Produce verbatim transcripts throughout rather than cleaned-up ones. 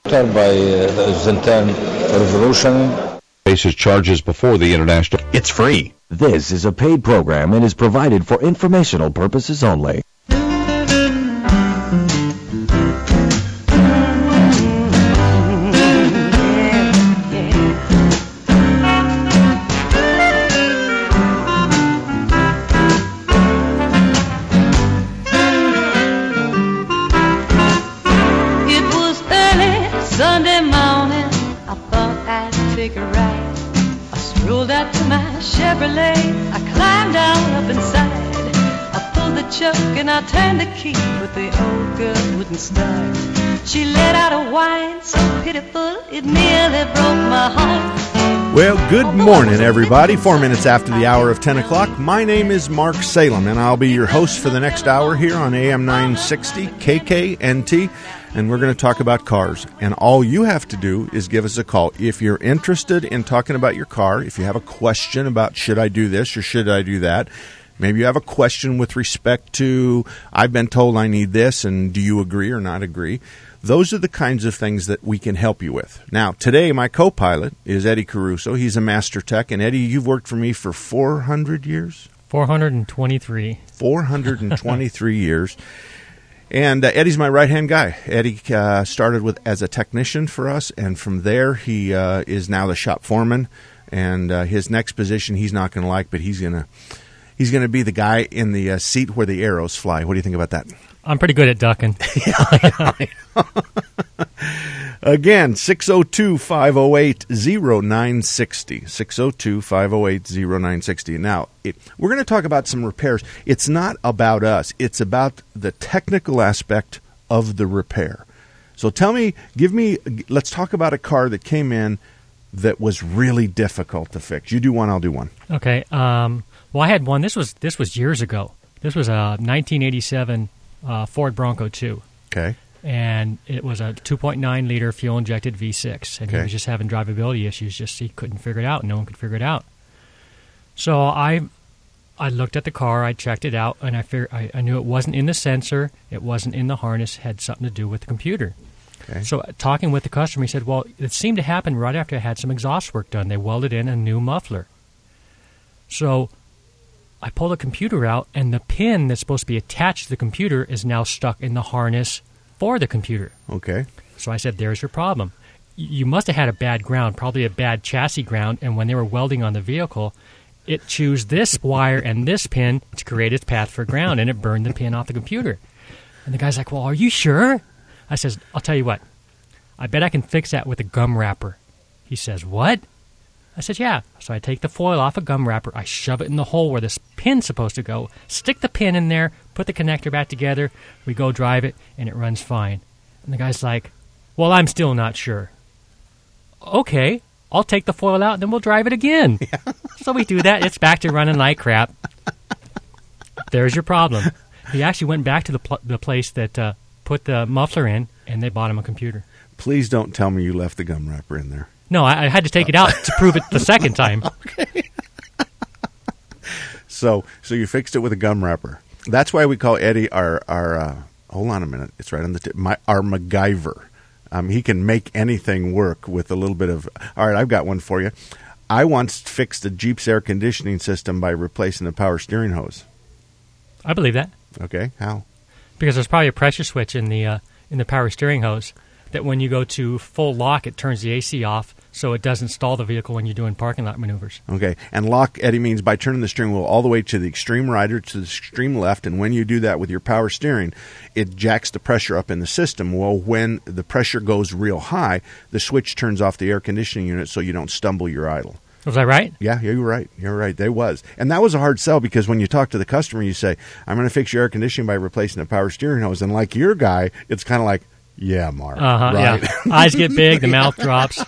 By uh, the Zintan Revolution. Faces charges before the international. It's free. This is a paid program and is provided for informational purposes only. And I turned the key, but the old girl wouldn't start. She let out a whine so pitiful it nearly broke my heart. Well, good morning, everybody. Four minutes after the hour of ten o'clock. My name is Mark Salem, and I'll be your host for the next hour here on A M nine sixty K K N T, and we're going to talk about cars. And all you have to do is give us a call. If you're interested in talking about your car, if you have a question about should I do this or should I do that, maybe you have a question with respect to, I've been told I need this, and do you agree or not agree? Those are the kinds of things that we can help you with. Now, today, my co-pilot is Eddie Caruso. He's a master tech. And, Eddie, you've worked for me for four hundred years? four hundred twenty-three. four hundred twenty-three years. And uh, Eddie's my right-hand guy. Eddie uh, started with as a technician for us, and from there, he uh, is now the shop foreman. And uh, his next position he's not going to like, but he's going to... He's going to be the guy in the uh, seat where the arrows fly. What do you think about that? I'm pretty good at ducking. Again, six oh two, five oh eight, oh nine six oh. six oh two, five oh eight, oh nine six oh. Now, it, we're going to talk about some repairs. It's not about us. It's about the technical aspect of the repair. So tell me, give me, let's talk about a car that came in that was really difficult to fix. You do one, I'll do one. Okay. Um, well, I had one. This was this was years ago. This was a nineteen eighty-seven uh, Ford Bronco two. Okay. And it was a two point nine liter fuel-injected V six. And okay. he was just having drivability issues. Just he couldn't figure it out. No one could figure it out. So I I looked at the car. I checked it out. And I, figured, I, I knew it wasn't in the sensor. It wasn't in the harness. It had something to do with the computer. Okay. So talking with the customer, he said, well, it seemed to happen right after I had some exhaust work done. They welded in a new muffler. So I pulled the computer out, and the pin that's supposed to be attached to the computer is now stuck in the harness for the computer. Okay. So I said, there's your problem. You must have had a bad ground, probably a bad chassis ground, and when they were welding on the vehicle, it chose this wire and this pin to create its path for ground, and it burned the pin off the computer. And the guy's like, well, are you sure? I says, I'll tell you what. I bet I can fix that with a gum wrapper. He says, what? I said, yeah. So I take the foil off a gum wrapper, I shove it in the hole where this pin's supposed to go, stick the pin in there, put the connector back together, we go drive it, and it runs fine. And the guy's like, well, I'm still not sure. Okay, I'll take the foil out, and then we'll drive it again. Yeah. So we do that. It's back to running like crap. There's your problem. He actually went back to the, pl- the place that uh, put the muffler in, and they bought him a computer. Please don't tell me you left the gum wrapper in there. No, I, I had to take it out to prove it the second time. Okay. so, so you fixed it with a gum wrapper. That's why we call Eddie our our. Uh, hold on a minute, it's right on the tip. My our MacGyver. Um, he can make anything work with a little bit of. All right, I've got one for you. I once fixed a Jeep's air conditioning system by replacing the power steering hose. I believe that. Okay, how? Because there's probably a pressure switch in the uh, in the power steering hose that when you go to full lock, it turns the A C off, so it doesn't stall the vehicle when you're doing parking lot maneuvers. Okay, and lock, Eddie, means by turning the steering wheel all the way to the extreme right or to the extreme left, and when you do that with your power steering, it jacks the pressure up in the system. Well, when the pressure goes real high, the switch turns off the air conditioning unit so you don't stumble your idle. Was I right? Yeah, yeah, you're right. You're right. There was. And that was a hard sell because when you talk to the customer, you say, I'm going to fix your air conditioning by replacing the power steering hose. And like your guy, it's kind of like, yeah, Mark. Uh-huh, right? Yeah. Eyes get big, the mouth drops.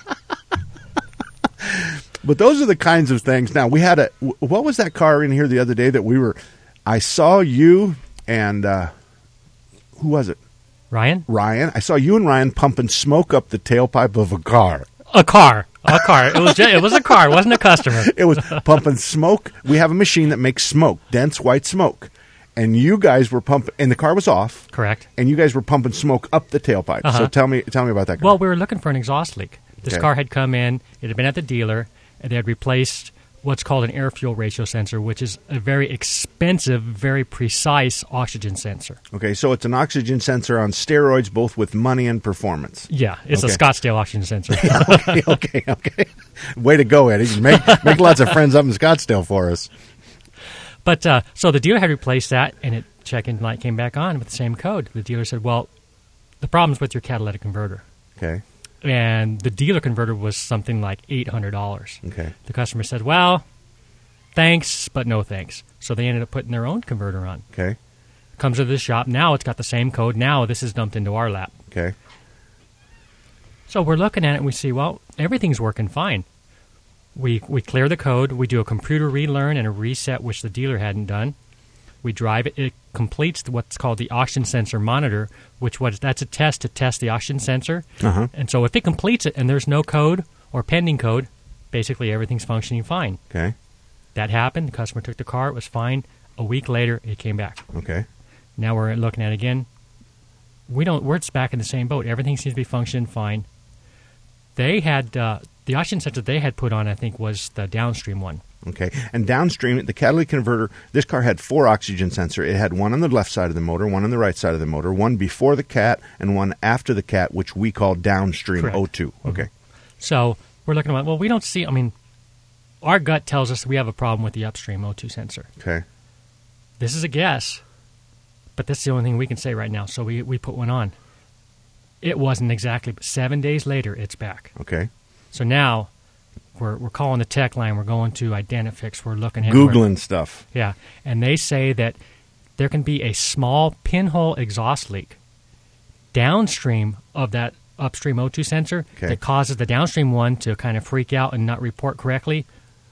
But those are the kinds of things. Now, we had a, what was that car in here the other day that we were, I saw you and, uh, who was it? Ryan? Ryan. I saw you and Ryan pumping smoke up the tailpipe of a car. A car. A car. It was just, it was a car. It wasn't a customer. It was pumping smoke. We have a machine that makes smoke, dense white smoke. and you guys were pumping, and the car was off. Correct. And you guys were pumping smoke up the tailpipe. Uh-huh. So tell me, tell me about that car. Well, we were looking for an exhaust leak. This Okay. car had come in. It had been at the dealer, and they had replaced what's called an air-fuel ratio sensor, which is a very expensive, very precise oxygen sensor. Okay, so it's an oxygen sensor on steroids, both with money and performance. Yeah, it's Okay. a Scottsdale oxygen sensor. okay, okay, okay. Way to go, Eddie. Make make lots of friends up in Scottsdale for us. But uh, so the dealer had replaced that, and it check-in light came back on with the same code. The dealer said, well, the problem's with your catalytic converter. Okay, And the dealer converter was something like eight hundred dollars. okay. The customer said, well, thanks, but no thanks. So they ended up putting their own converter on. Okay, Comes to the shop. Now it's got the same code. Now this is dumped into our lap. okay. So we're looking at it and we see, well, everything's working fine. We we clear the code. We do a computer relearn and a reset, which the dealer hadn't done. We drive it. It completes what's called the oxygen sensor monitor, which was that's a test to test the oxygen sensor. Uh-huh. And so if it completes it and there's no code or pending code, basically everything's functioning fine. Okay, That happened. The customer took the car. It was fine. A week later, it came back. okay. Now we're looking at it again. We don't. We're just back in the same boat. Everything seems to be functioning fine. They had uh, the oxygen sensor they had put on, I think, was the downstream one. Okay, and downstream, the catalytic converter, this car had four oxygen sensor. It had one on the left side of the motor, one on the right side of the motor, one before the cat, and one after the cat, which we call downstream Correct. O two. Okay, So we're looking at, well, we don't see, I mean, our gut tells us we have a problem with the upstream O two sensor. okay, This is a guess, but that's the only thing we can say right now. So we, we put one on. It wasn't exactly, but seven days later, it's back. okay. So now we're we're calling the tech line. We're going to Identifix. We're looking at Googling stuff. Yeah, and they say that there can be a small pinhole exhaust leak downstream of that upstream O two sensor Okay. that causes the downstream one to kind of freak out and not report correctly,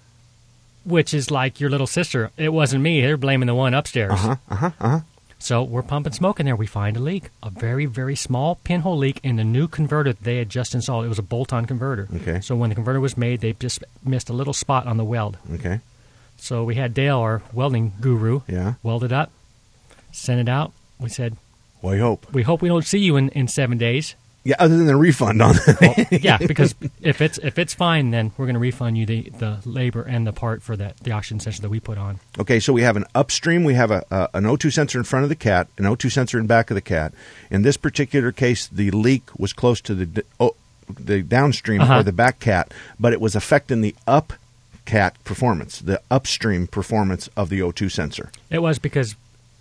which is like your little sister. It wasn't me. They're blaming the one upstairs. Uh-huh, uh-huh, uh-huh. So we're pumping smoke in there. We find a leak, a very, very small pinhole leak in the new converter that they had just installed. It was a bolt-on converter. Okay. So when the converter was made, they just missed a little spot on the weld. Okay, So we had Dale, our welding guru, yeah. weld it up, sent it out. We said, Well, I hope. we hope we don't see you in, in seven days. Yeah, other than the refund on it. Well, yeah, because if it's if it's fine, then we're going to refund you the, the labor and the part for that the oxygen sensor that we put on. Okay, so we have an upstream, we have a, a an O two sensor in front of the cat, an O two sensor in back of the cat. In this particular case, the leak was close to the d- oh, the downstream Uh-huh. or the back cat, but it was affecting the up cat performance, the upstream performance of the O two sensor. It was because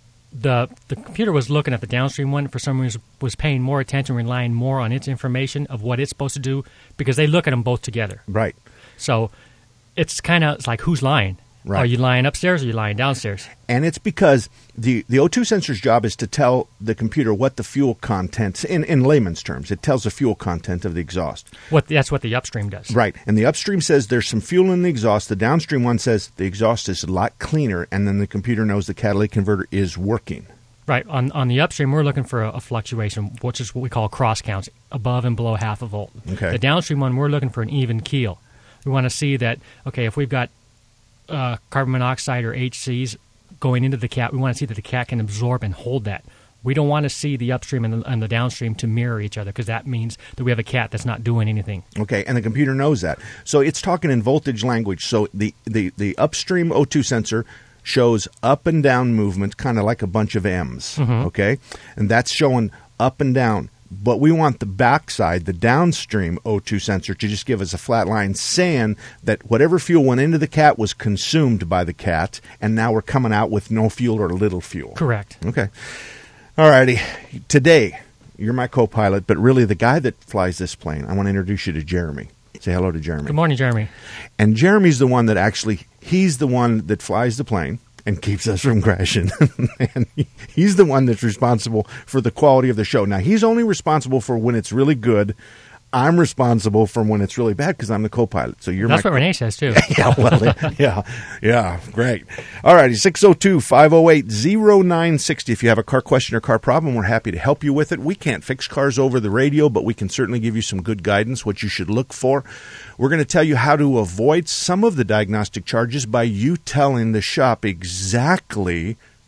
the the computer was looking at the downstream one. For some reason, was paying more attention, relying more on its information of what it's supposed to do, because they look at them both together. Right. So it's kind of it's like, who's lying? Right. Are you lying upstairs or are you lying downstairs? And it's because the, the O two sensor's job is to tell the computer what the fuel content, in, in layman's terms, it tells the fuel content of the exhaust. What that's what the upstream does. Right. And the upstream says there's some fuel in the exhaust. The downstream one says the exhaust is a lot cleaner, and then the computer knows the catalytic converter is working. Right. On on the upstream, we're looking for a, a fluctuation, which is what we call cross counts, above and below half a volt. Okay. The downstream one, we're looking for an even keel. We want to see that, okay, if we've got uh, carbon monoxide or H Cs going into the cat, we want to see that the cat can absorb and hold that. We don't want to see the upstream and the, and the downstream to mirror each other, because that means that we have a cat that's not doing anything. Okay, and the computer knows that. So it's talking in voltage language. So the, the, the upstream O two sensor shows up and down movement, kind of like a bunch of M's, okay? And that's showing up and down. But we want the backside, the downstream O two sensor, to just give us a flat line saying that whatever fuel went into the cat was consumed by the cat, and now we're coming out with no fuel or little fuel. Correct. Okay. All righty. Today, you're my co-pilot, but really the guy that flies this plane, I want to introduce you to Jeremy. Say hello to Jeremy. Good morning, Jeremy. And Jeremy's the one that actually, he's the one that flies the plane and keeps us from crashing. And he, he's the one that's responsible for the quality of the show. Now, he's only responsible for when it's really good. I'm responsible for when it's really bad because I'm the co-pilot. So you're That's my what Renee says, too. yeah, well, yeah, yeah, great. All righty, six oh two, five oh eight, oh nine six oh. If you have a car question or car problem, we're happy to help you with it. We can't fix cars over the radio, but we can certainly give you some good guidance, what you should look for. We're going to tell you how to avoid some of the diagnostic charges by you telling the shop exactly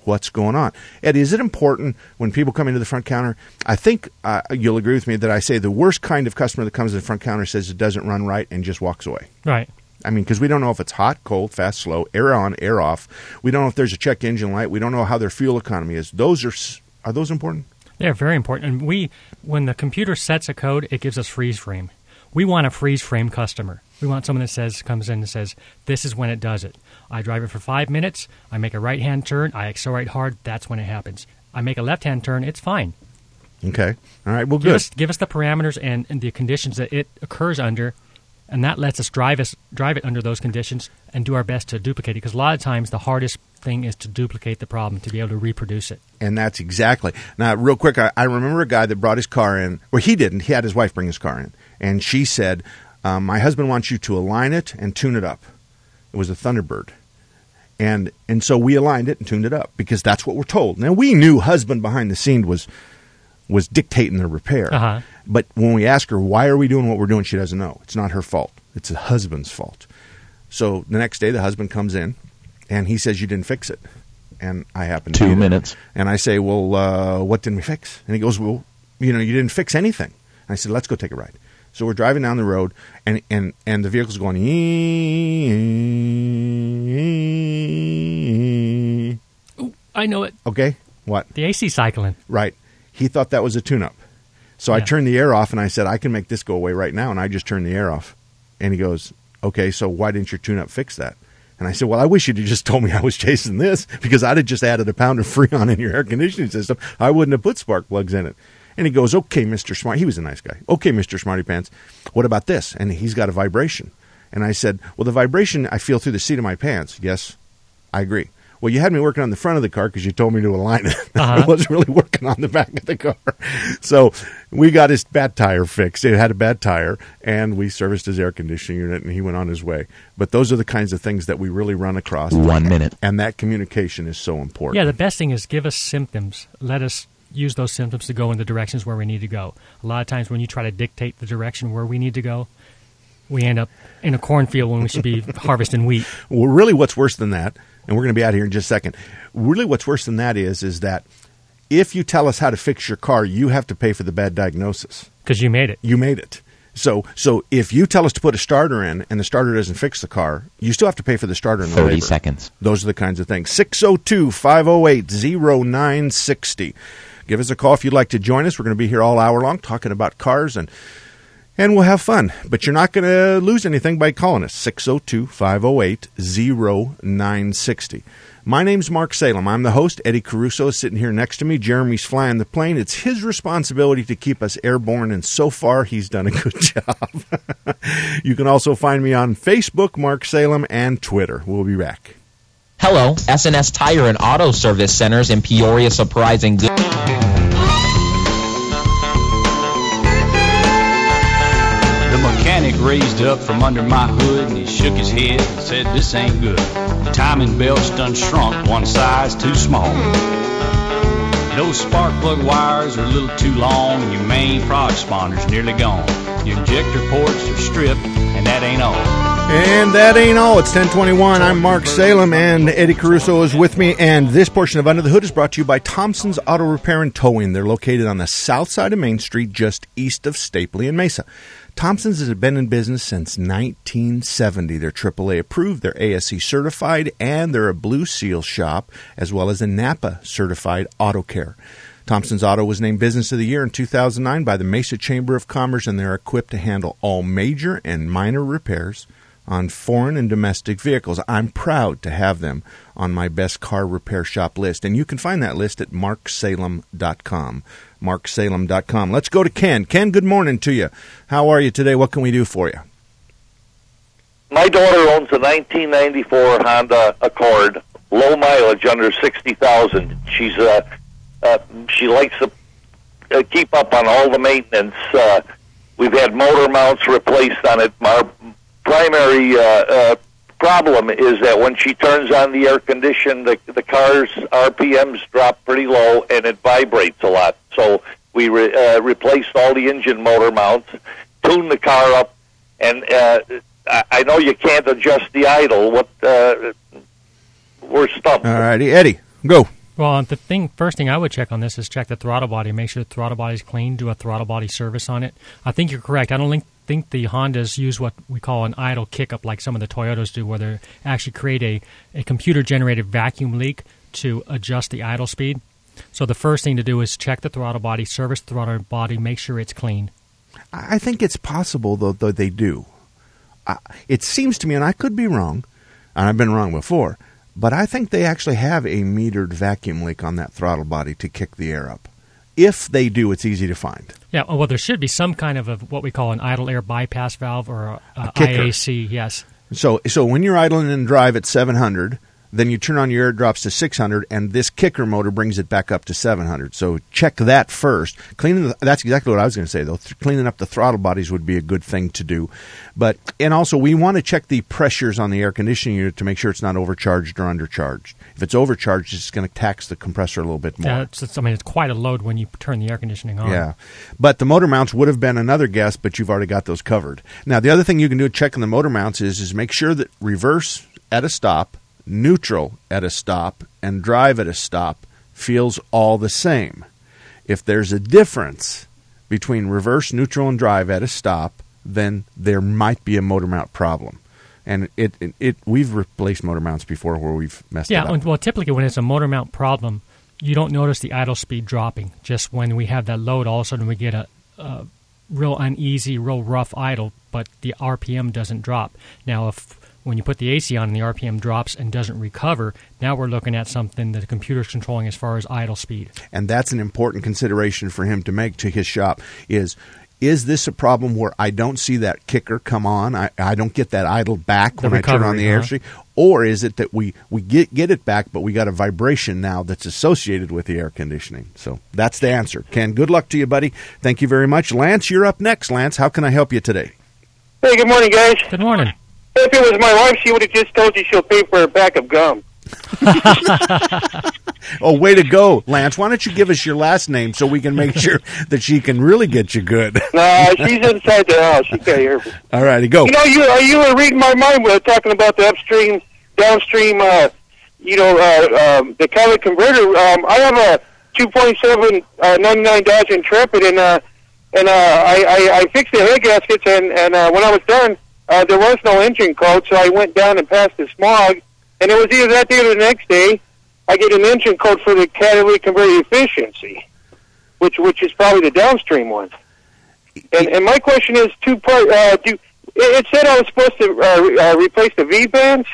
what's going on. Eddie, is it important when people come into the front counter? I think uh, you'll agree with me that I say the worst kind of customer that comes to the front counter says it doesn't run right and just walks away. Right. I mean, because we don't know if it's hot, cold, fast, slow, air on, air off. We don't know if there's a check engine light. We don't know how their fuel economy is. Those are are those important? They're very important. And we, when the computer sets a code, it gives us freeze frame. We want a freeze frame customer. We want someone that says comes in and says, this is when it does it. I drive it for five minutes. I make a right-hand turn. I accelerate hard. That's when it happens. I make a left-hand turn. It's fine. Okay. All right. Well, give good. Us, give us the parameters and, and the conditions that it occurs under, and that lets us drive us drive it under those conditions and do our best to duplicate it. Because a lot of times the hardest thing is to duplicate the problem, to be able to reproduce it. And that's exactly. Now, real quick, I, I remember a guy that brought his car in. Well, he didn't. He had his wife bring his car in. And she said, um, my husband wants you to align it and tune it up. It was a Thunderbird. And and so we aligned it and tuned it up because that's what we're told. Now, we knew husband behind the scene was was dictating the repair. Uh-huh. But when we ask her, why are we doing what we're doing, she doesn't know. It's not her fault. It's the husband's fault. So the next day, the husband comes in, and he says, you didn't fix it. And I happen to Two be there. minutes. And I say, well, uh, what didn't we fix? And he goes, well, you know, you didn't fix anything. And I said, let's go take a ride. So we're driving down the road, and and, and the vehicle's going, Ooh, I know it. okay, what? The A C cycling. Right. He thought that was a tune-up. So I Yeah. turned the air off, and I said, I can make this go away right now, and I just turned the air off. And he goes, okay, so why didn't your tune-up fix that? And I said, well, I wish you'd have just told me I was chasing this, because I'd have just added a pound of Freon in your air conditioning system. I wouldn't have put spark plugs in it. And he goes, okay, Mister Smart. He was a nice guy. Okay, Mister Smarty Pants, what about this? And he's got a vibration. And I said, well, the vibration I feel through the seat of my pants. Yes, I agree. Well, you had me working on the front of the car because you told me to align it. Uh-huh. I wasn't really working on the back of the car. So we got his bad tire fixed. It had a bad tire, and we serviced his air conditioning unit, and he went on his way. But those are the kinds of things that we really run across. One minute. And that communication is so important. Yeah, the best thing is give us symptoms. Let us use those symptoms to go in the directions where we need to go. A lot of times when you try to dictate the direction where we need to go, we end up in a cornfield when we should be harvesting wheat. Well, really what's worse than that, and we're going to be out here in just a second, really what's worse than that is, is that if you tell us how to fix your car, you have to pay for the bad diagnosis. Because you made it. You made it. So so if you tell us to put a starter in and the starter doesn't fix the car, you still have to pay for the starter and the thirty labor. seconds. Those are the kinds of things. six oh two, five oh eight, oh nine six oh. Give us a call if you'd like to join us. We're going to be here all hour long talking about cars, and and we'll have fun. But you're not going to lose anything by calling us. six oh two, five oh eight, oh nine six oh. My name's Mark Salem. I'm the host. Eddie Caruso is sitting here next to me. Jeremy's flying the plane. It's his responsibility to keep us airborne, and so far he's done a good job. You can also find me on Facebook, Mark Salem, and Twitter. We'll be back. Hello, S N S Tire and Auto Service Centers in Peoria Surprising Good. The mechanic raised up from under my hood and he shook his head and said, this ain't good. The timing belt's done shrunk one size too small. Those spark plug wires are a little too long and your main prod sponder's nearly gone. Your injector ports are stripped and that ain't all. And that ain't all. It's ten twenty-one. I'm Mark Salem, and Eddie Caruso is with me. And this portion of Under the Hood is brought to you by Thompson's Auto Repair and Towing. They're located on the south side of Main Street, just east of Stapley and Mesa. Thompson's has been in business since nineteen seventy. They're triple A approved, they're A S E certified, and they're a Blue Seal shop, as well as a NAPA certified auto care. Thompson's Auto was named Business of the Year in two thousand nine by the Mesa Chamber of Commerce, and they're equipped to handle all major and minor repairs on foreign and domestic vehicles. I'm proud to have them on my best car repair shop list, and you can find that list at mark salem dot com. mark salem dot com. Let's go to Ken. Ken, good morning to you. How are you today? What can we do for you? My daughter owns a nineteen ninety-four Honda Accord, low mileage, under sixty thousand. She's uh, uh, she likes to uh, keep up on all the maintenance. Uh, we've had motor mounts replaced on it. Our primary uh, uh, problem is that when she turns on the air condition, the, the car's R P Ms drop pretty low and it vibrates a lot. So we re, uh, replaced all the engine motor mounts, tuned the car up, and uh, I, I know you can't adjust the idle. What uh, we're stumped. All righty, Eddie, go. Well, the thing, first thing I would check on this is check the throttle body, make sure the throttle body is clean, do a throttle body service on it. I think you're correct. I don't think, think the Hondas use what we call an idle kick-up like some of the Toyotas do, where they actually create a, a computer-generated vacuum leak to adjust the idle speed. So the first thing to do is check the throttle body, service the throttle body, make sure it's clean. I think it's possible, though, though they do. Uh, it seems to me, and I could be wrong, and I've been wrong before, but I think they actually have a metered vacuum leak on that throttle body to kick the air up. If they do, it's easy to find. Yeah, well, there should be some kind of a, what we call an idle air bypass valve or a, a, A kicker. I A C, yes. So, so when you're idling in drive at seven hundred, then you turn on your air, it drops to six hundred, and this kicker motor brings it back up to seven hundred. So check that first. Cleaning the, that's exactly what I was going to say, though. Th- cleaning up the throttle bodies would be a good thing to do. But and also, we want to check the pressures on the air conditioning unit to make sure it's not overcharged or undercharged. If it's overcharged, it's going to tax the compressor a little bit more. Yeah, it's, it's, I mean, it's quite a load when you turn the air conditioning on. Yeah. But the motor mounts would have been another guess, but you've already got those covered. Now, the other thing you can do checking the motor mounts is, is make sure that reverse at a stop, neutral at a stop, and drive at a stop feels all the same. If there's a difference between reverse, neutral, and drive at a stop, then there might be a motor mount problem. And it, it, it we've replaced motor mounts before where we've messed yeah, it up. Yeah, well, typically when it's a motor mount problem, you don't notice the idle speed dropping. Just when we have that load, all of a sudden we get a, a real uneasy, real rough idle, but the R P M doesn't drop. Now, if when you put the A C on and the R P M drops and doesn't recover, now we're looking at something that the computer's controlling as far as idle speed. And that's an important consideration for him to make to his shop is, is this a problem where I don't see that kicker come on, I, I don't get that idle back The when recovery, I turn on the huh? airstream? Or is it that we, we get, get it back, but we got a vibration now that's associated with the air conditioning? So that's the answer. Ken, good luck to you, buddy. Thank you very much. Lance, you're up next. Lance, how can I help you today? Hey, good morning, guys. Good morning. If it was my wife, she would have just told you she'll pay for a pack of gum. Oh, way to go, Lance. Why don't you give us your last name so we can make sure that she can really get you good? Nah, she's inside the house. She can't hear me. All righty, go. You know, you uh, you were reading my mind when talking about the upstream, downstream, uh, you know, uh, um, the catalytic converter. Um, I have a two point seven uh, ninety-nine Dodge Intrepid, and uh, and uh, I, I, I fixed the head gaskets, and, and uh, when I was done, uh, there was no engine code, so I went down and passed the smog, and it was either that day or the next day, I get an engine code for the catalytic converter efficiency, which which is probably the downstream one. And and my question is two part. Uh, do it said I was supposed to uh, uh, replace the V bands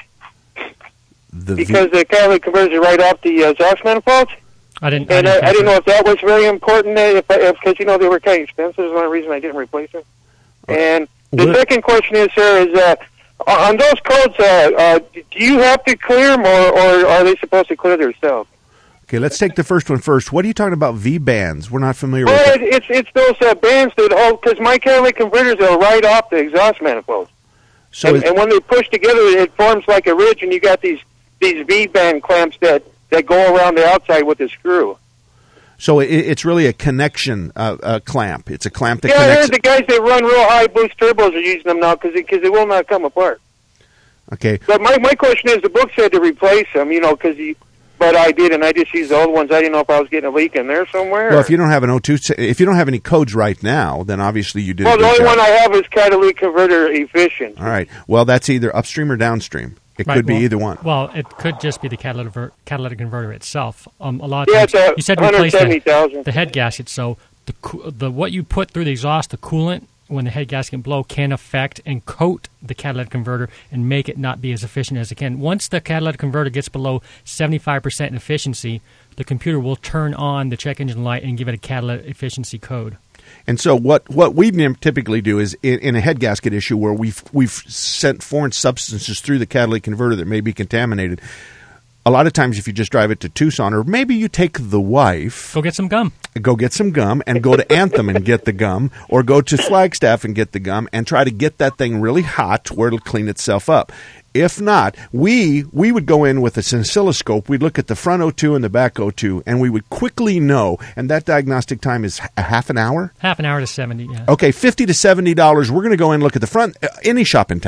the because v- the catalytic converters are right off the uh, exhaust manifold. I didn't. And I didn't, I, I didn't know if that was very important, uh, if because you know they were kind of expensive. Is one reason I didn't replace them. And the What? second question is, sir, is uh, on those codes, uh, uh, do you have to clear them, or, or are they supposed to clear themselves? Okay, let's take the first one first. What are you talking about, V-bands? We're not familiar Well, with it, it. it's it's those uh, bands that hold, because my catalytic converters are right off the exhaust manifold. So and, is, and when they push together, it forms like a ridge, and you got these these V-band clamps that, that go around the outside with the screw. so it, it's really a connection uh, uh, clamp. It's a clamp that Yeah, I connects. heard the guys that run real high boost turbos are using them now because because they will not come apart. Okay, But my my question is, the book said to replace them, you know, because you. But I did, and I just used the old ones. I didn't know if I was getting a leak in there somewhere. well, if you don't have an O two, if you don't have any codes right now, then obviously you did well, a the good only job. one I have is catalytic converter efficient. All right. Well, that's either upstream or downstream. It Right, could be well- either one. Well, it could just be the catalytic, ver- catalytic converter itself. Um, a lot of Yeah, times, it's a you said one hundred replace seventy the, thousand. the head gasket, so the coo- the what you put through the exhaust, the coolant, when the head gasket blow, can affect and coat the catalytic converter and make it not be as efficient as it can. Once the catalytic converter gets below seventy-five percent in efficiency, the computer will turn on the check engine light and give it a catalytic efficiency code. And so what, what we typically do is in, in a head gasket issue where we've we've sent foreign substances through the catalytic converter that may be contaminated. A lot of times if you just drive it to Tucson, or maybe you take the wife, Go get some gum. go get some gum and go to Anthem and get the gum, or go to Flagstaff and get the gum and try to get that thing really hot where it'll clean itself up. If not, we we would go in with an oscilloscope. We'd look at the front O two and the back O two, and we would quickly know, and that diagnostic time is a half an hour? Half an hour to seventy. Yeah. Okay, fifty to seventy dollars. We're going to go in and look at the front, uh, any shop in town.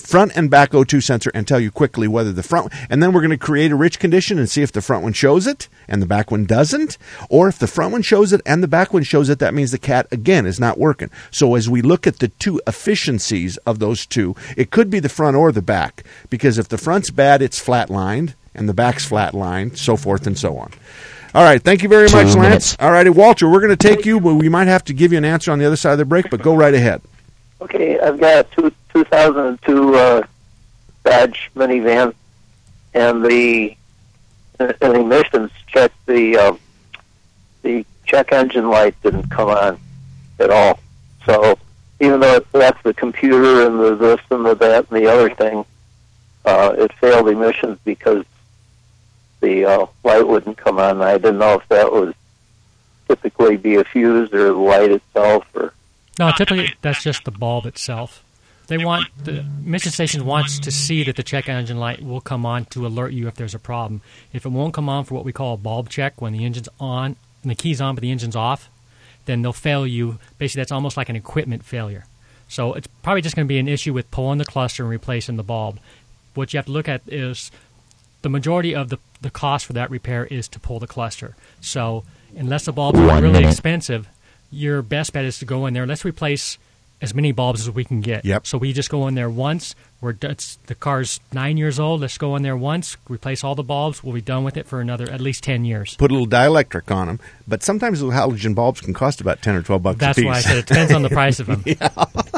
front and back O two sensor and tell you quickly whether the front, and then we're going to create a rich condition and see if the front one shows it and the back one doesn't, or if the front one shows it and the back one shows it, that means the cat, again, is not working. So as we look at the two efficiencies of those two, it could be the front or the back, because if the front's bad, it's flatlined, and the back's flatlined, so forth and so on. All right, thank you very Two much, Lance. minutes. All righty, Walter, we're going to take you, but we might have to give you an answer on the other side of the break, but go right ahead. Okay, I've got a two, two thousand two uh, Dodge minivan, and the uh, an emissions check, the uh, the check engine light didn't come on at all. So even though that's the computer and the this and the that and the other thing, uh, it failed emissions because the uh, light wouldn't come on. I didn't know if that was typically be a fuse or the light itself, or No, typically that's just the bulb itself. They want the mission station wants to see that the check engine light will come on to alert you if there's a problem. If it won't come on for what we call a bulb check, when the engine's on and the key's on but the engine's off, then they'll fail you. Basically, that's almost like an equipment failure. So it's probably just going to be an issue with pulling the cluster and replacing the bulb. What you have to look at is the majority of the, the cost for that repair is to pull the cluster. So unless the bulbs are really expensive, your best bet is to go in there. Let's replace as many bulbs as we can get. Yep. So we just go in there once. We're it's, the car's nine years old. Let's go in there once, replace all the bulbs. We'll be done with it for another at least ten years. Put a little dielectric on them, but sometimes the halogen bulbs can cost about ten or twelve bucks That's a piece. why I said it depends on the price of them. Yeah.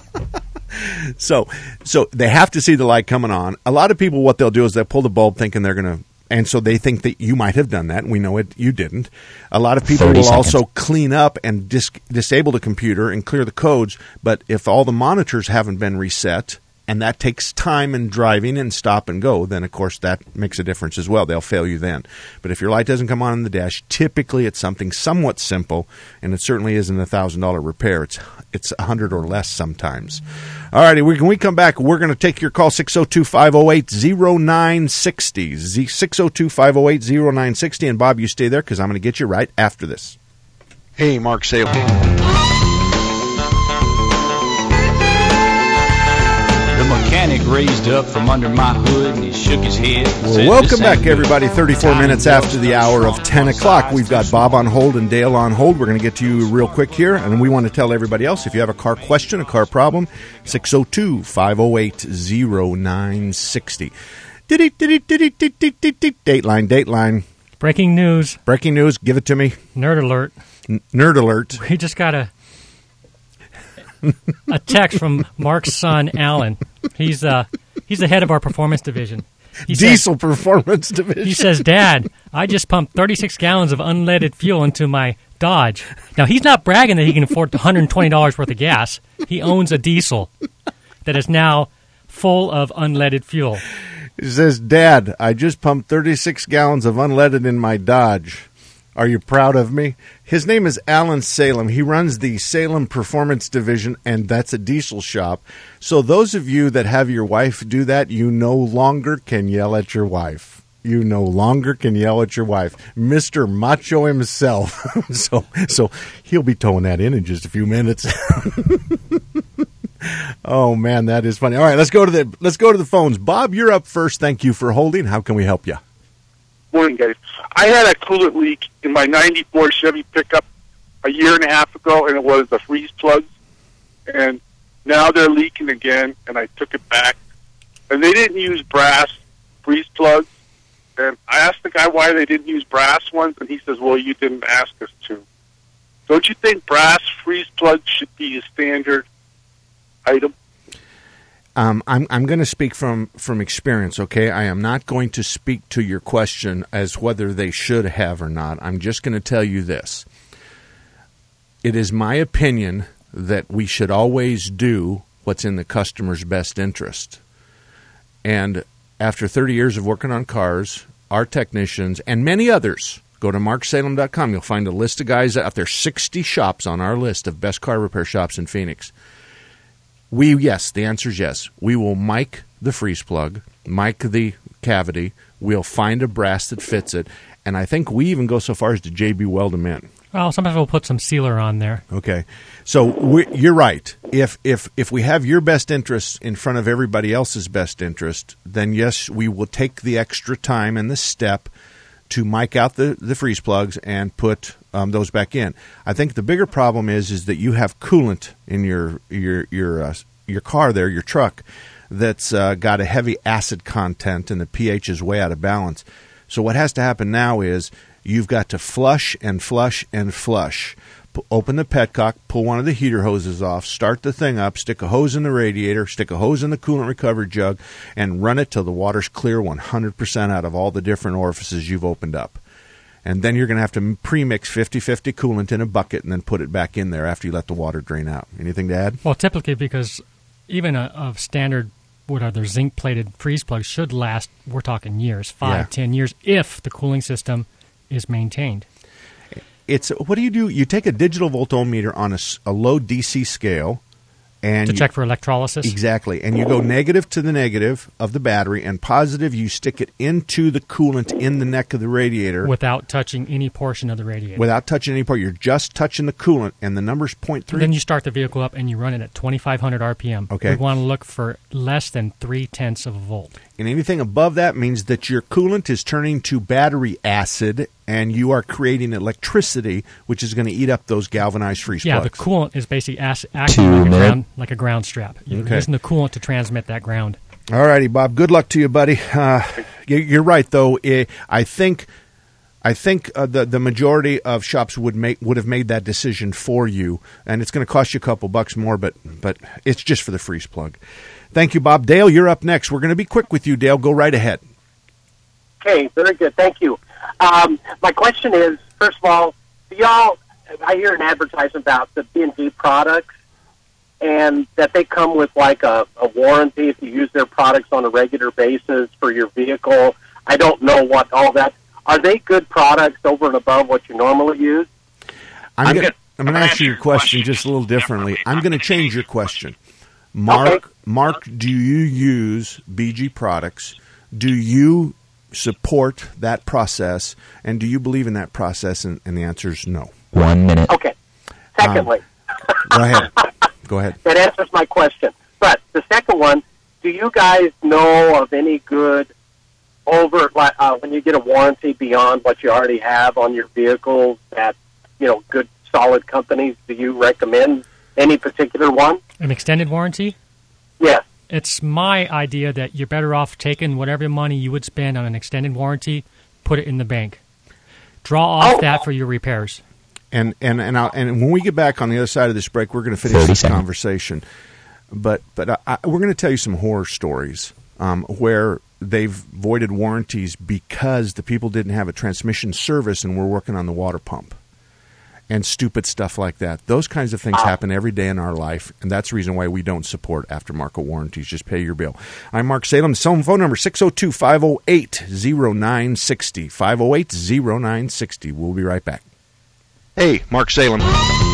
So, so they have to see the light coming on. A lot of people, what they'll do is they'll pull the bulb thinking they're going to, and so they think that you might have done that, and we know it. You didn't. A lot of people will seconds. also clean up and dis- disable the computer and clear the codes, but if all the monitors haven't been reset, and that takes time and driving and stop and go, then, of course, that makes a difference as well. They'll fail you then. But if your light doesn't come on in the dash, typically it's something somewhat simple, and it certainly isn't a one thousand dollars repair. It's it's one hundred dollars or less sometimes. All righty, when we come back, we're going to take your call, six oh two, five oh eight, oh nine six oh, six oh two, five oh eight, oh nine six oh, and Bob, you stay there because I'm going to get you right after this. Hey, Mark Salem. The mechanic raised up from under my hood and he shook his head. Well, said, welcome "This back, ain't good." everybody. thirty-four minutes after the hour of ten o'clock. We've got Bob on hold and Dale on hold. We're going to get to you real quick here, and we want to tell everybody else, if you have a car question, a car problem, six oh two, five oh eight, oh nine six oh. Dateline, Dateline. Breaking news. Breaking news. Give it to me. Nerd alert. N- nerd alert. We just got a a text from Mark's son, Alan. He's uh he's the head of our performance division. He Diesel says, performance division. He says, Dad, I just pumped thirty-six gallons of unleaded fuel into my Dodge. Now, he's not bragging that he can afford one hundred twenty dollars worth of gas. He owns a diesel that is now full of unleaded fuel. He says, Dad, I just pumped thirty-six gallons of unleaded in my Dodge. Are you proud of me? His name is Alan Salem. He runs the Salem Performance Division, and that's a diesel shop. So those of you that have your wife do that, you no longer can yell at your wife. You no longer can yell at your wife. Mister Macho himself. so so he'll be towing that in in just a few minutes. Oh, man, that is funny. All right, let's go to the let's go to the phones. Bob, you're up first. Thank you for holding. How can we help you? Morning, guys. I had a coolant leak in my ninety-four Chevy pickup a year and a half ago, and it was the freeze plugs. And now they're leaking again, and I took it back. And they didn't use brass freeze plugs. And I asked the guy why they didn't use brass ones, and he says, well, you didn't ask us to. Don't you think brass freeze plugs should be a standard item? Um, I'm I'm going to speak from, from experience, okay? I am not going to speak to your question as whether they should have or not. I'm just going to tell you this. It is my opinion that we should always do what's in the customer's best interest. And after thirty years of working on cars, our technicians and many others, go to mark salem dot com. You'll find a list of guys out there, sixty shops on our list of best car repair shops in Phoenix. We, yes, the answer is yes. We will mic the freeze plug, mic the cavity. We'll find a brass that fits it. And I think we even go so far as to J B weld them in. Well, sometimes we'll put some sealer on there. Okay. So we, you're right. if if if we have your best interest in front of everybody else's best interest, then yes, we will take the extra time and the step to mic out the, the freeze plugs and put um, those back in. I think the bigger problem is is that you have coolant in your your your uh, your car there, your truck, that's uh, got a heavy acid content and the pH is way out of balance. So what has to happen now is you've got to flush and flush and flush. P- open the petcock, pull one of the heater hoses off, start the thing up, stick a hose in the radiator, stick a hose in the coolant recovery jug, and run it till the water's clear one hundred percent out of all the different orifices you've opened up. And then you're going to have to pre-mix fifty-fifty coolant in a bucket and then put it back in there after you let the water drain out. Anything to add? Well, typically because even a, a standard, what are their zinc-plated freeze plugs should last, we're talking years, five, Yeah. ten years, if the cooling system is maintained. It's what do you do? You take a digital voltometer on a, s- a low D C scale, and To you- check for electrolysis? Exactly, and you go negative to the negative of the battery, and positive you stick it into the coolant in the neck of the radiator Without touching any portion of the radiator. without touching any part. You're just touching the coolant, and the number's point three. Then you start the vehicle up and you run it at twenty-five hundred R P M. Okay. We want to look for less than three tenths of a volt. And anything above that means that your coolant is turning to battery acid, and you are creating electricity, which is going to eat up those galvanized freeze Yeah, plugs. the coolant is basically ac- acting like a, ground, like a ground strap. You're Okay. using the coolant to transmit that ground. All righty, Bob. Good luck to you, buddy. Uh, you- you're right, though. Eh, I think, I think uh, the the majority of shops would make would have made that decision for you, and it's going to cost you a couple bucks more, but but it's just for the freeze plug. Thank you, Bob. Dale, you're up next. We're going to be quick with you, Dale. Go right ahead. Okay, very good. Thank you. Um, my question is, first of all, do y'all, I hear an advertisement about the B and D products, and that they come with like a, a warranty if you use their products on a regular basis for your vehicle. I don't know what all that. Are they good products over and above what you normally use? I'm, I'm going gonna- I'm going to ask you your question just a little differently. I'm going to change your question. Mark, Mark, do you use B G products? Do you support that process? And do you believe in that process? And, and the answer is no. One minute. Okay. Secondly, Go ahead. Go ahead. that answers my question. But the second one, do you guys know of any good over like, uh, when you get a warranty beyond what you already have on your vehicles that, you know, good solid companies? Do you recommend any particular one? An extended warranty? Yes. It's my idea that you're better off taking whatever money you would spend on an extended warranty, put it in the bank. Draw off Oh. that for your repairs. And and and, I'll, and when we get back on the other side of this break, we're going to finish thirty this seconds. conversation. But but I, I, we're going to tell you some horror stories um, where they've voided warranties because the people didn't have a transmission service and were working on the water pump. And stupid stuff like that. Those kinds of things happen every day in our life, and that's the reason why we don't support aftermarket warranties. Just pay your bill. I'm Mark Salem. Cell phone number six oh two, five oh eight, oh nine six oh. five oh eight, oh nine six oh. We'll be right back. Hey, Mark Salem.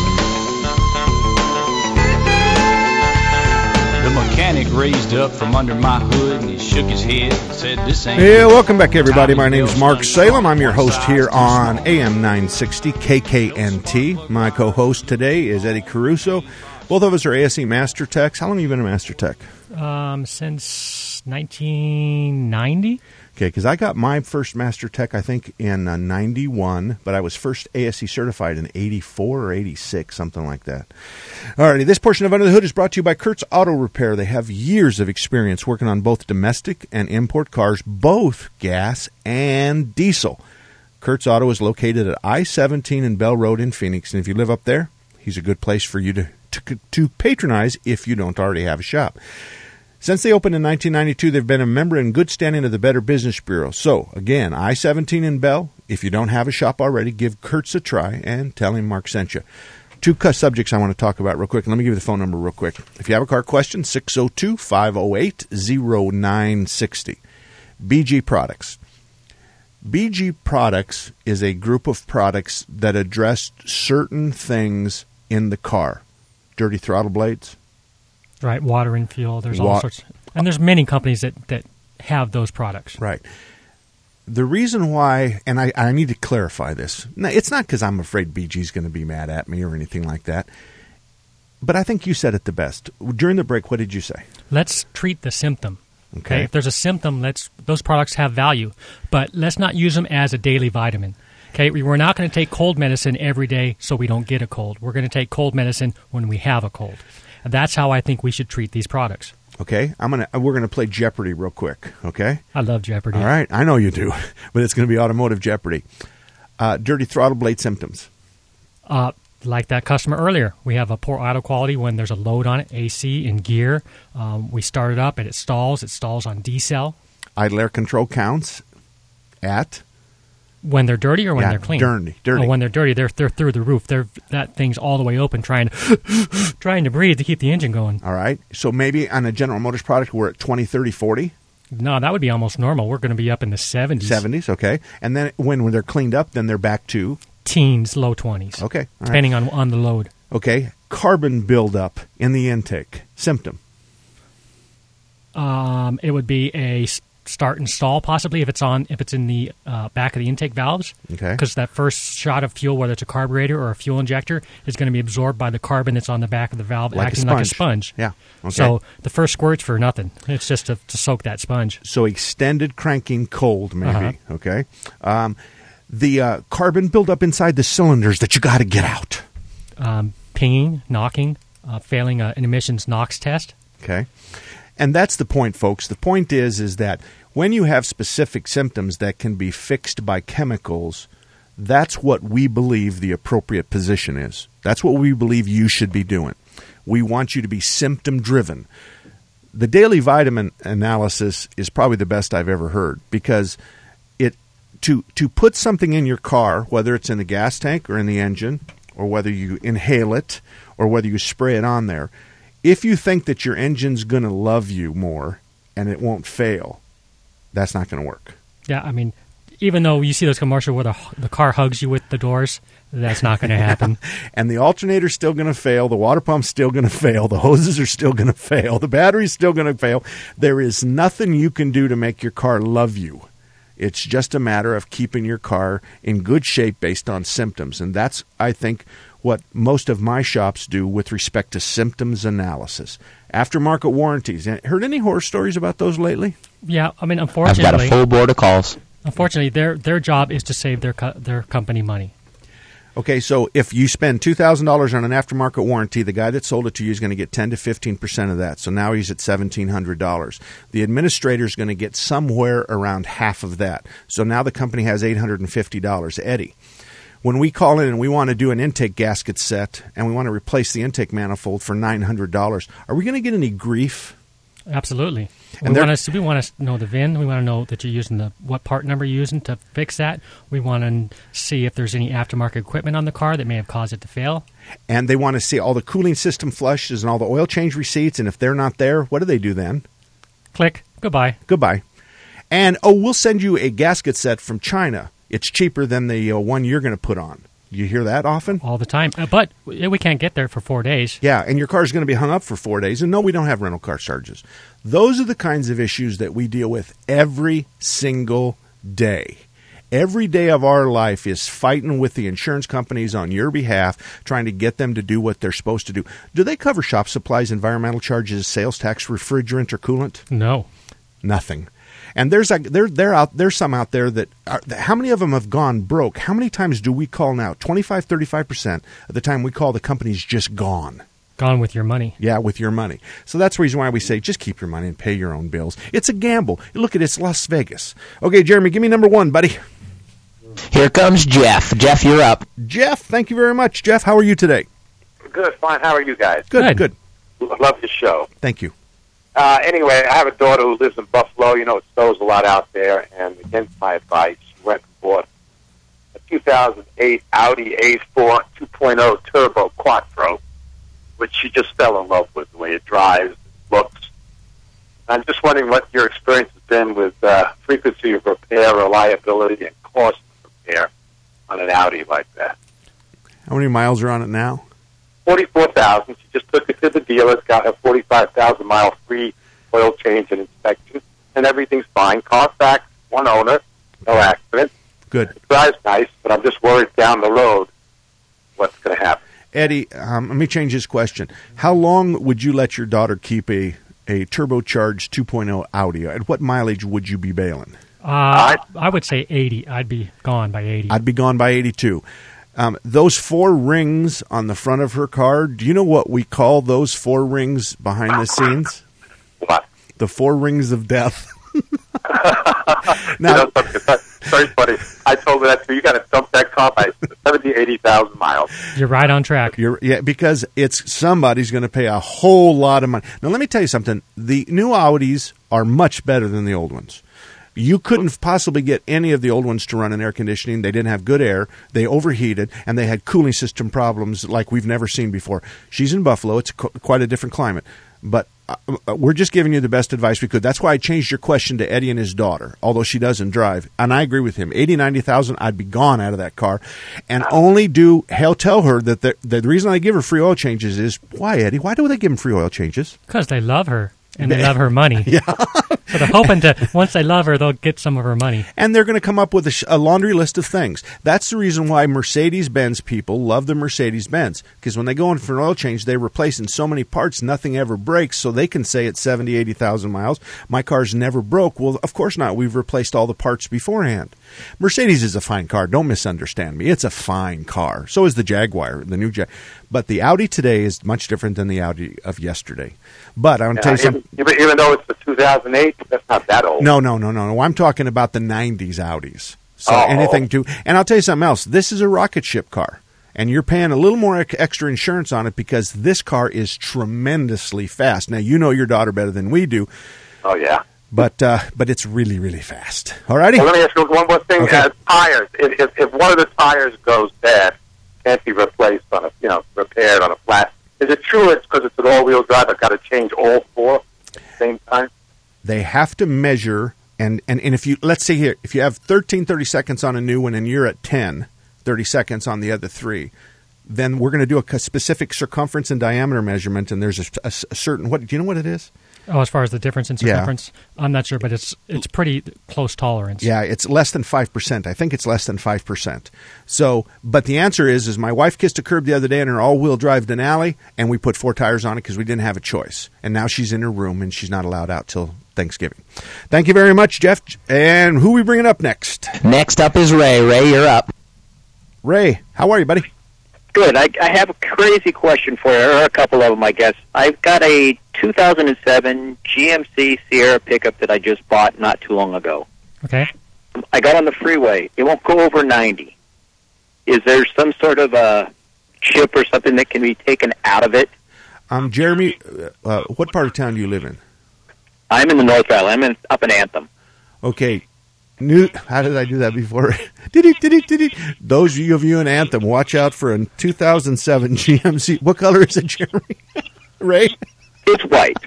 The mechanic raised up from under my hood and he shook his head and said, "This ain't." Yeah, welcome back, everybody. My name is Mark Salem. I'm your host here on A M nine sixty K K N T. My co-host today is Eddie Caruso. Both of us are A S E Master Techs. How long have you been a Master Tech? Um, since nineteen ninety? Okay, because I got my first Master Tech, I think, in uh, ninety-one, but I was first A S E certified in eighty-four or eighty-six, something like that. All righty, this portion of Under the Hood is brought to you by Kurtz Auto Repair. They have years of experience working on both domestic and import cars, both gas and diesel. Kurtz Auto is located at I seventeen and Bell Road in Phoenix, and if you live up there, he's a good place for you to, to, to patronize if you don't already have a shop. Since they opened in nineteen ninety-two, they've been a member in good standing of the Better Business Bureau. So, again, I seventeen in Bell. If you don't have a shop already, give Kurtz a try and tell him Mark sent you. Two subjects I want to talk about real quick. Let me give you the phone number real quick. If you have a car question, six oh two, five oh eight, oh nine six oh. B G Products. B G Products is a group of products that address certain things in the car. Dirty throttle blades. Right, water and fuel. There's all Wa- sorts. And there's many companies that, that have those products. Right. The reason why, and I, I need to clarify this, no, it's not because I'm afraid B G is going to be mad at me or anything like that. but I think you said it the best. During the break, what did you say? Let's treat the symptom. Okay. Okay. If there's a symptom, let's those products have value, but let's not use them as a daily vitamin. Okay, we, we're not going to take cold medicine every day so we don't get a cold. We're going to take cold medicine when we have a cold. And that's how I think we should treat these products. Okay, I'm gonna we're gonna play Jeopardy real quick. Okay, I love Jeopardy. All right, I know you do, but it's going to be automotive Jeopardy. Uh, dirty throttle blade symptoms. Uh, like that customer earlier, we have a poor auto quality when there's a load on it, A C in gear. Um, we start it up and it stalls. It stalls on D-cell. Idle air control counts at when they're dirty or when yeah, they're clean. Dirty, dirty. Oh, when they're dirty, they're they're through the roof. They're that thing's all the way open, trying to trying to breathe to keep the engine going. All right. So maybe on a General Motors product, we're at twenty, thirty, forty. No, that would be almost normal. We're going to be up in the seventies. seventies, okay. And then when, when they're cleaned up, then they're back to? Teens, low twenties. Okay. All right. Depending on, on the load. Okay. Carbon buildup in the intake. Symptom? Um, it would be a start and stall, possibly, if it's on if it's in the uh, back of the intake valves. Okay. Because that first shot of fuel, whether it's a carburetor or a fuel injector, is going to be absorbed by the carbon that's on the back of the valve, Like a acting like a sponge. sponge. Yeah. Okay. So the first squirt's for nothing. It's just to, to soak that sponge. So extended cranking cold, maybe. Uh-huh. Okay. Um, the uh, carbon buildup inside the cylinders that you got to get out. Um, pinging, knocking, uh, failing a, an emissions NOx test. Okay. And that's the point, folks. The point is, is that when you have specific symptoms that can be fixed by chemicals, that's what we believe the appropriate position is. That's what we believe you should be doing. We want you to be symptom-driven. The daily vitamin analysis is probably the best I've ever heard because it to to put something in your car, whether it's in the gas tank or in the engine, or whether you inhale it or whether you spray it on there, if you think that your engine's going to love you more and it won't fail, that's not going to work. Yeah, I mean, even though you see those commercials where the, the car hugs you with the doors, that's not going to happen. And the alternator's still going to fail. The water pump's still going to fail. The hoses are still going to fail. The battery's still going to fail. There is nothing you can do to make your car love you. It's just a matter of keeping your car in good shape based on symptoms. And that's, I think, what most of my shops do with respect to symptoms analysis. Aftermarket warranties. Heard any horror stories about those lately? Yeah, I mean, unfortunately, I've got a full board of calls. Unfortunately, their their job is to save their co- their company money. Okay, so if you spend two thousand dollars on an aftermarket warranty, the guy that sold it to you is going to get ten to fifteen percent of that. So now he's at seventeen hundred dollars. The administrator is going to get somewhere around half of that. So now the company has eight hundred fifty dollars. Eddie, when we call in and we want to do an intake gasket set and we want to replace the intake manifold for nine hundred dollars, are we going to get any grief? Absolutely. And we want to we want to know the V I N. We want to know that you're using the what part number you're using to fix that. We want to see if there's any aftermarket equipment on the car that may have caused it to fail. And they want to see all the cooling system flushes and all the oil change receipts. And if they're not there, what do they do then? Click. Goodbye. Goodbye. And, oh, we'll send you a gasket set from China. It's cheaper than the uh, one you're going to put on. You hear that often? All the time. Uh, but we can't get there for four days. Yeah, and your car's going to be hung up for four days. And no, we don't have rental car charges. Those are the kinds of issues that we deal with every single day. Every day of our life is fighting with the insurance companies on your behalf, trying to get them to do what they're supposed to do. Do they cover shop supplies, environmental charges, sales tax, refrigerant, or coolant? No. Nothing. And there's a, there there out there's some out there that are, how many of them have gone broke? How many times do we call now? twenty-five, thirty-five percent of the time we call, the company's just gone. Gone with your money. Yeah, with your money. So that's the reason why we say just keep your money and pay your own bills. It's a gamble. Look at it, it's Las Vegas. Okay, Jeremy, give me number one, buddy. Here comes Jeff. Jeff, you're up. Jeff, thank you very much. Jeff, how are you today? Good, fine. How are you guys? Good, good. good. Love the show. Thank you. Uh, anyway, I have a daughter who lives in Buffalo. You know, it snows a lot out there. And against my advice, she went and bought a two thousand eight Audi A four two point oh Turbo Quattro, which she just fell in love with, the way it drives, looks. I'm just wondering what your experience has been with uh, frequency of repair, reliability, and cost of repair on an Audi like that. How many miles are on it now? forty-four thousand. She just took it to the dealer. It's got a forty-five thousand mile free oil change and inspection, and everything's fine. Car's back, one owner, no accident. Good. It drives nice, but I'm just worried down the road what's going to happen. Eddie, um, let me change this question. How long would you let your daughter keep a, a turbocharged two point oh Audi? At what mileage would you be bailing? Uh, I would say eighty. I'd be gone by eighty. I'd be gone by eighty-two. Um, those four rings on the front of her car, do you know what we call those four rings behind the scenes? What? The four rings of death. Now, you know, sorry, buddy. I told her that too. You got to dump that car by seventy, eighty thousand miles. You're right on track. You're, yeah, because it's somebody's going to pay a whole lot of money. Now, let me tell you something. The new Audis are much better than the old ones. You couldn't possibly get any of the old ones to run in air conditioning. They didn't have good air. They overheated, and they had cooling system problems like we've never seen before. She's in Buffalo. It's co- quite a different climate. But uh, we're just giving you the best advice we could. That's why I changed your question to Eddie and his daughter, although she doesn't drive. And I agree with him. eighty, ninety thousand, I'd be gone out of that car. And only do, he'll tell her that the, the reason I give her free oil changes is, why, Eddie? Why do they give them free oil changes? Because they love her. And they love her money. Yeah. So they're hoping to, once they love her, they'll get some of her money. And they're going to come up with a, sh- a laundry list of things. That's the reason why Mercedes-Benz people love the Mercedes-Benz. Because when they go in for an oil change, they replace in so many parts, nothing ever breaks. So they can say at seventy, eighty thousand miles, my car's never broke. Well, of course not. We've replaced all the parts beforehand. Mercedes is a fine car. Don't misunderstand me. It's a fine car. So is the Jaguar, the new Jag. But the Audi today is much different than the Audi of yesterday. But I want to Yeah, tell you something. even, even though it's the two thousand eight, that's not that old. No, no, no, no, no. I'm talking about the nineties Audis. So Oh. anything to, and I'll tell you something else. This is a rocket ship car, and you're paying a little more ec- extra insurance on it because this car is tremendously fast. Now you know your daughter better than we do, Oh, yeah. but uh, but it's really, really fast. All righty. Well, let me ask you one more thing. Okay. Uh, tires. If, if, if one of the tires goes bad, can't be replaced on a, you know, repaired on a flat. Is it true it's because it's an all-wheel drive, I've got to change all four at the same time? They have to measure, and, and, and if you, let's say here, if you have thirteen, thirty seconds on a new one and you're at ten, thirty seconds on the other three, then we're going to do a specific circumference and diameter measurement, and there's a, a, a certain, what, do you know what it is? Oh, as far as the difference in Yeah. circumference, I'm not sure, but it's it's pretty close tolerance. Yeah, it's less than five percent. I think it's less than five percent. So, but the answer is, is my wife kissed a curb the other day in her all-wheel drive Denali, and we put four tires on it because we didn't have a choice. And now she's in her room, and she's not allowed out till Thanksgiving. Thank you very much, Jeff. And who are we bringing up next? Next up is Ray. Ray, you're up. Ray, how are you, buddy? Good. I, I have a crazy question for you, or a couple of them, I guess. I've got a two thousand seven G M C Sierra pickup that I just bought not too long ago. Okay. I got on the freeway. It won't go over ninety. Is there some sort of a chip or something that can be taken out of it? Um, Jeremy, uh, what part of town do you live in? I'm in the North Valley. I'm in, up in Anthem. Okay. New, how did I do that before? Did-it, did-it, did-it. Those of you in Anthem, watch out for a two thousand seven G M C. What color is it, Jeremy? Ray? It's white.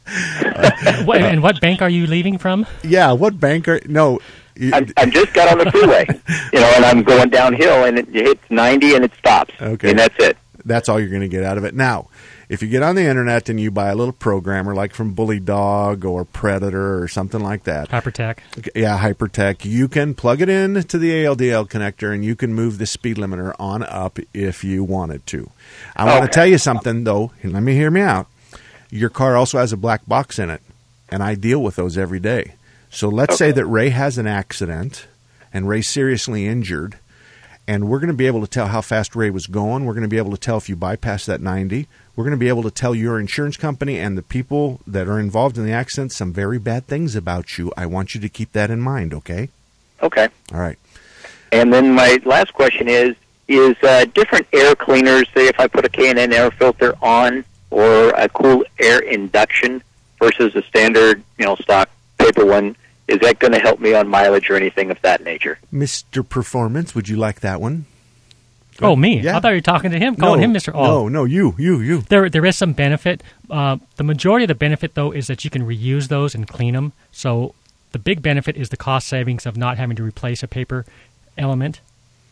Uh, what, and what bank are you leaving from? Yeah, what bank are... No. I'm, I'm just got on the freeway, you know, and I'm going downhill, and it hits ninety, and it stops. Okay. And that's it. That's all you're going to get out of it. Now, if you get on the internet and you buy a little programmer like from Bully Dog or Predator or something like that. Hypertech. Yeah, Hypertech. You can plug it in to the A L D L connector and you can move the speed limiter on up if you wanted to. I want Okay. to tell you something, though. Let me hear me out. Your car also has a black box in it, and I deal with those every day. So let's Okay. say that Ray has an accident and Ray's seriously injured, and we're going to be able to tell how fast Ray was going. We're going to be able to tell if you bypass that ninety. We're going to be able to tell your insurance company and the people that are involved in the accident some very bad things about you. I want you to keep that in mind, okay? Okay. All right. And then my last question is, is uh, different air cleaners, say if I put a K and N air filter on or a cool air induction versus a standard, you know, stock paper one, is that going to help me on mileage or anything of that nature? Mister Performance, would you like that one? Oh, me? Yeah. I thought you were talking to him, calling No, him Mister Oh. No, no, you, you, you. There, there is some benefit. Uh, the majority of the benefit, though, is that you can reuse those and clean them. So the big benefit is the cost savings of not having to replace a paper element.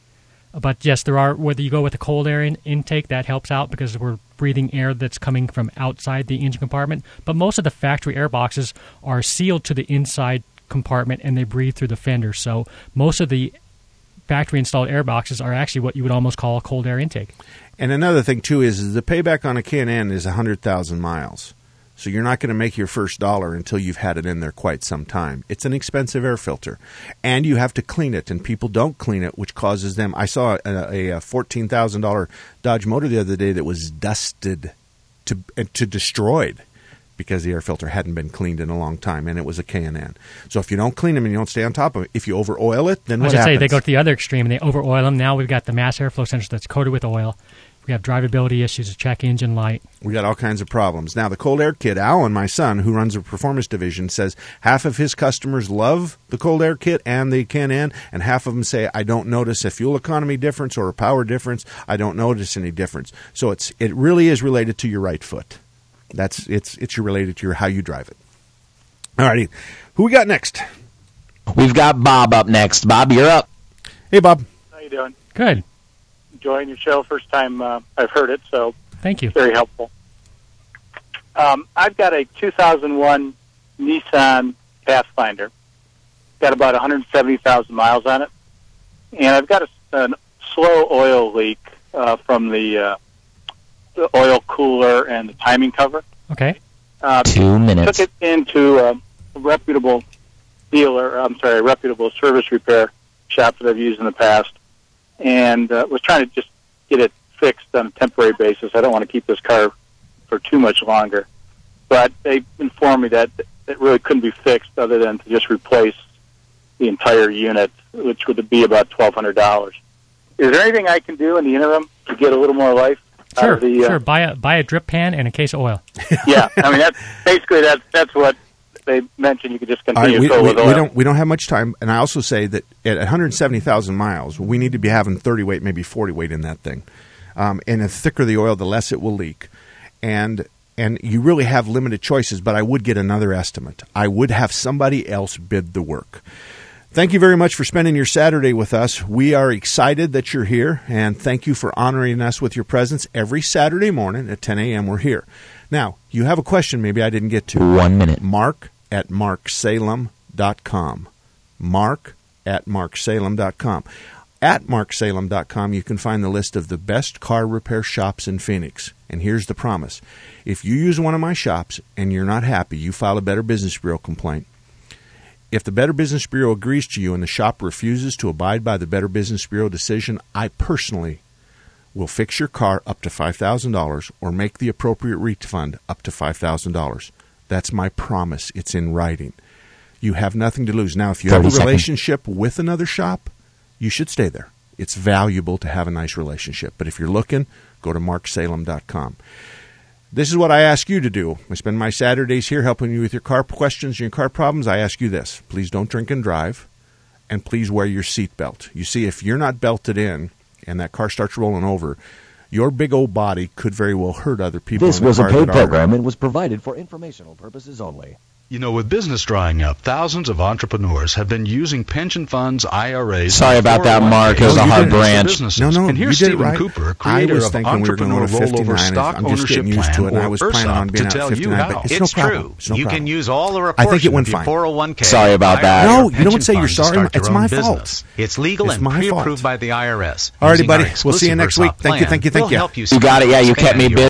But yes, there are. Whether you go with a cold air in, intake, that helps out because we're breathing air that's coming from outside the engine compartment. But most of the factory air boxes are sealed to the inside compartment and they breathe through the fender. So most of the factory-installed air boxes are actually what you would almost call a cold air intake. And another thing, too, is, is the payback on a K and N is one hundred thousand miles. So you're not going to make your first dollar until you've had it in there quite some time. It's an expensive air filter. And you have to clean it, and people don't clean it, which causes them. I saw a, a fourteen thousand dollars Dodge Motor the other day that was dusted to to destroyed because the air filter hadn't been cleaned in a long time, and it was a K and N. So if you don't clean them and you don't stay on top of it, if you over-oil it, then I what should happens? say they go to the other extreme and they over-oil them. Now we've got the mass airflow sensor that's coated with oil. We have drivability issues, a check engine light. We got all kinds of problems. Now, the Cold Air Kit, Alan, my son, who runs a performance division, says half of his customers love the Cold Air Kit and the K and N, and half of them say, I don't notice a fuel economy difference or a power difference. I don't notice any difference. So it's it really is related to your right foot. That's it's it's related to your how you drive it. All righty. Who we got next? We've got Bob up next. Bob, you're up. Hey, Bob. How you doing? Good. Enjoying your show. First time uh, I've heard it, so thank you. Very helpful. Um, I've got a two thousand one Nissan Pathfinder. Got about one hundred seventy thousand miles on it, and I've got a, a slow oil leak uh, from the, uh, the oil cooler and the timing cover. Okay. Uh, Two minutes. Took it into a reputable dealer. I'm sorry, a reputable service repair shop that I've used in the past. And uh, was trying to just get it fixed on a temporary basis. I don't want to keep this car for too much longer. But they informed me that it really couldn't be fixed other than to just replace the entire unit, which would be about twelve hundred dollars. Is there anything I can do in the interim to get a little more life Sure, out of the... Uh, sure. Buy a, buy a drip pan and a case of oil. Yeah, I mean, that's, basically that's, that's what they mentioned. You could just All continue right, we, to fill we, with oil. we don't we don't have much time, and I also say that at one hundred seventy thousand miles, we need to be having thirty weight, maybe forty weight in that thing. Um, and the thicker the oil, the less it will leak. And and you really have limited choices. But I would get another estimate. I would have somebody else bid the work. Thank you very much for spending your Saturday with us. We are excited that you're here, and thank you for honoring us with your presence. Every Saturday morning at ten a.m. we're here. Now, you have a question maybe I didn't get to. One minute. Mark at mark salem dot com. Mark at mark salem dot com. At mark salem dot com, you can find the list of the best car repair shops in Phoenix. And here's the promise. If you use one of my shops and you're not happy, you file a Better Business Bureau complaint. If the Better Business Bureau agrees to you and the shop refuses to abide by the Better Business Bureau decision, I personally will fix your car up to five thousand dollars or make the appropriate refund up to five thousand dollars. That's my promise. It's in writing. You have nothing to lose. Now, if you have a relationship seconds. with another shop, you should stay there. It's valuable to have a nice relationship. But if you're looking, go to mark salem dot com. This is what I ask you to do. I spend my Saturdays here helping you with your car questions and your car problems. I ask you this. Please don't drink and drive, and please wear your seatbelt. You see, if you're not belted in and that car starts rolling over, your big old body could very well hurt other people. This was a paid program and was provided for informational purposes only. You know, with business drying up, thousands of entrepreneurs have been using pension funds, I R As. Sorry about that, Mark. It was a hard branch. No, no, and here's you did Stephen it right. Cooper, I creator was of thinking we were going Entrepreneur to go to Rollover fifty-nine. Stock I'm just Ownership getting used Plan, to it, and I or was planning on ERSOP, being to out tell at you fifty-nine. how. But it's, It's no true. problem. It's no you problem. can use all the I reports think it went of your fine. four oh one k. Sorry about that. No, you don't say you're sorry. It's my fault. It's legal It's and my fault. pre-approved by the I R S. All righty, Using our buddy. We'll see you exclusive next week. ERSOP Thank you, plan thank you, thank will you. help you You got it. Yeah, you kept me expand busy.